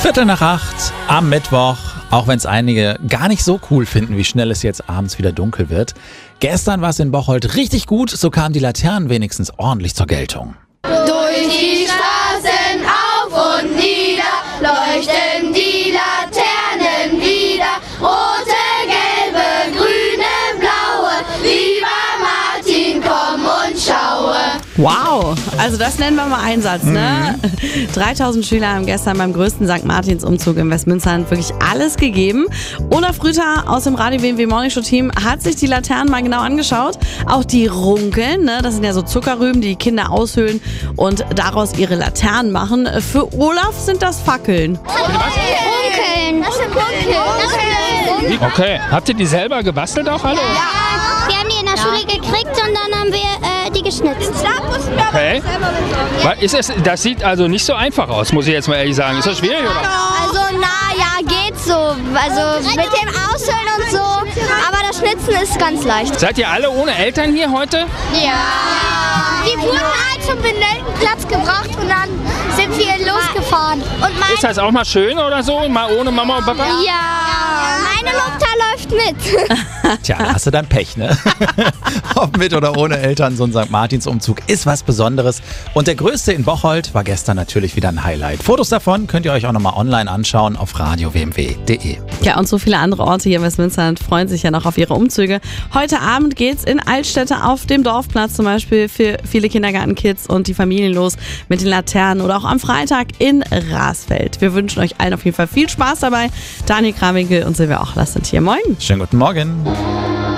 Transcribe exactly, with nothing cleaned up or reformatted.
Viertel nach acht am Mittwoch, auch wenn es einige gar nicht so cool finden, wie schnell es jetzt abends wieder dunkel wird. Gestern war es in Bocholt richtig gut, so kamen die Laternen wenigstens ordentlich zur Geltung. Durch die Straßen auf und nieder leuchten die Laternen wieder. Rote, gelbe, grüne, blaue. Lieber Martin, komm und schaue. Wow, also das nennen wir mal Einsatz, ne? Mhm. dreitausend Schüler haben gestern beim größten Sankt Martins-Umzug in Westmünster wirklich alles gegeben. Olaf Rüther aus dem Radio W M W Morning Show Team hat sich die Laternen mal genau angeschaut. Auch die Runkeln, ne? Das sind ja so Zuckerrüben, die die Kinder aushöhlen und daraus ihre Laternen machen. Für Olaf sind das Fackeln. Runkeln. Das sind Runkeln. Okay, habt ihr die selber gebastelt auch alle? Ja, wir haben die in der Schule gekriegt und dann haben wir äh, die geschnitzt. Okay. Ist es, das sieht also nicht so einfach aus, muss ich jetzt mal ehrlich sagen. Ist das schwierig, oder? Also, na ja, geht so. Also mit dem Aushöhlen und so. Aber das Schnitzen ist ganz leicht. Seid ihr alle ohne Eltern hier heute? Ja. Die wurden halt zum Benedenplatz gebracht und dann sind wir losgefahren. Und mein Ist das auch mal schön oder so? Mal ohne Mama und Papa? Ja, meine Mutter läuft mit. Tja, da hast du dann Pech, ne? Ob mit oder ohne Eltern, so ein Sankt Martins-Umzug ist was Besonderes. Und der größte in Bocholt war gestern natürlich wieder ein Highlight. Fotos davon könnt ihr euch auch nochmal online anschauen auf radio w m w punkt de. Ja, und so viele andere Orte hier in Westmünster freuen sich ja noch auf ihre Umzüge. Heute Abend geht's in Altstädte auf dem Dorfplatz zum Beispiel für viele Kindergartenkids und die Familien los mit den Laternen oder auch am Freitag in Rasfeld. Wir wünschen euch allen auf jeden Fall viel Spaß dabei. Daniel Krawinkel und Silvia Ochler sind hier. Moin. Schönen guten Morgen.